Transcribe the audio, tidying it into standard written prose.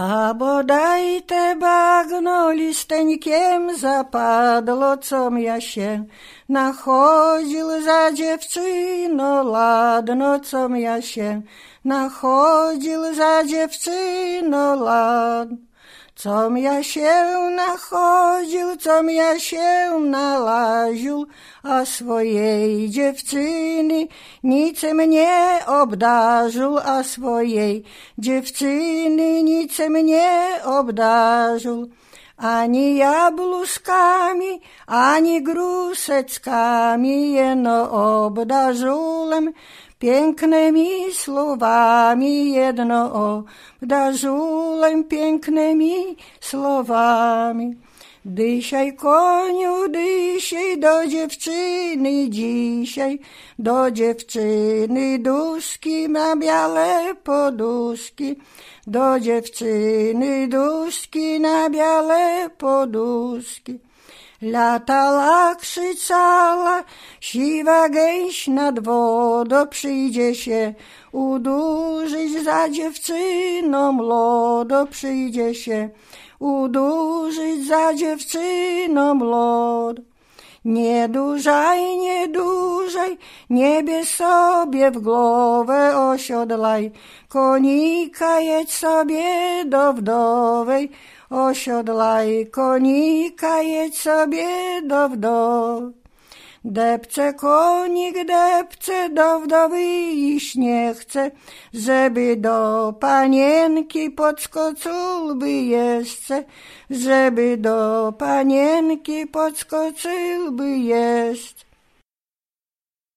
A bodaj te bagno listeńkiem zapadło, com ja się nachodził za dziewczyno ladno, com ja się nachodził za dziewczyno ladno. Com ja się nachodził, com ja się nalaził, a swojej dziewczyny nic mnie obdarzył, a swojej dziewczyny nic mnie obdarzył. Ani jabłuszkami, ani gruszeczkami, jeno obdarzyłem pięknymi słowami, jedno obdarzyłem pięknymi słowami. Dzisiaj, koniu, dzisiaj do dziewczyny, dzisiaj do dziewczyny duszki na białe poduszki, do dziewczyny duszki na białe poduszki. Latala, krzyczała, siwa gęś nad wodą, przyjdzie się udłużyć za dziewczyną młodo, przyjdzie się udłużyć za dziewczyną młodo. Nie dłużaj, nie dłużaj, nie bierz sobie w głowę, osiodlaj konika, jedź sobie do wdowej, osiodlaj konika, jedź sobie do wdowy. Depce konik, depce, do wdowy iść nie chce, żeby do panienki podskoczył by jeszcze, żeby do panienki podskoczył by jeszcze.